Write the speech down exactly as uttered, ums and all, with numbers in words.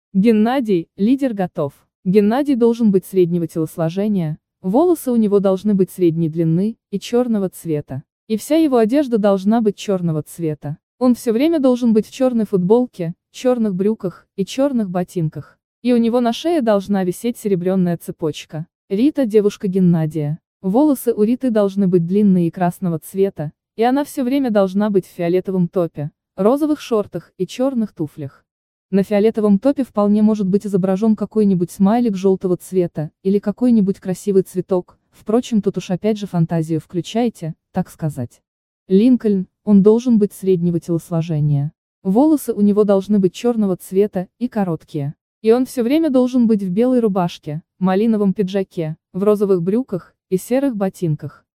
Геннадий, лидер готов. Геннадий должен быть среднего телосложения, волосы у него должны быть средней длины и черного цвета. И вся его одежда должна быть черного цвета. Он все время должен быть в черной футболке, черных брюках и черных ботинках. И у него на шее должна висеть серебряная цепочка. Рита – девушка Геннадия. Волосы у Риты должны быть длинные и красного цвета, и она все время должна быть в фиолетовом топе, розовых шортах и черных туфлях. На фиолетовом топе вполне может быть изображен какой-нибудь смайлик желтого цвета, или какой-нибудь красивый цветок, впрочем, тут уж опять же фантазию включайте, так сказать. Линкольн, он должен быть среднего телосложения. Волосы у него должны быть черного цвета и короткие. И он все время должен быть в белой рубашке, малиновом пиджаке, в розовых брюках и серых ботинках.